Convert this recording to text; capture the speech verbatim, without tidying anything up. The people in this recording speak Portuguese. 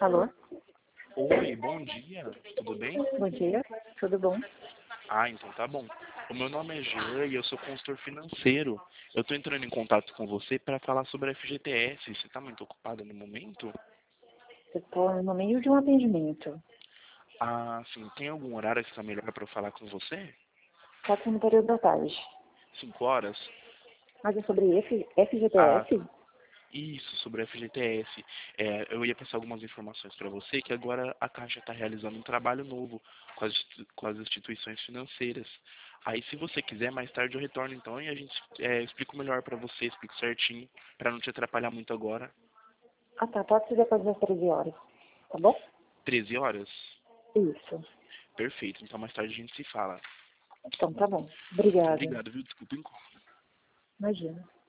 Alô? Oi, bom dia, tudo bem? Bom dia, tudo bom? Ah, então tá bom. O meu nome é Jean e eu sou consultor financeiro. Eu estou entrando em contato com você para falar sobre a F G T S. Você está muito ocupada no momento? Eu estou no meio de um atendimento. Ah, sim. Tem algum horário que está melhor para eu falar com você? Pode ser no período da tarde. Cinco horas? Mas é sobre F, Ah, F G T S? isso, sobre a F G T S. É, eu ia passar algumas informações para você que agora a Caixa está realizando um trabalho novo com as, institu- com as instituições financeiras. Aí, se você quiser, mais tarde eu retorno então e a gente é, explico melhor para você, explico certinho, para não te atrapalhar muito agora. Ah tá, pode ser depois das treze horas, tá bom? Treze horas? Isso. Perfeito, então mais tarde a gente se fala. Então tá bom. Obrigada. Obrigado, viu? Desculpa, hein? Imagina.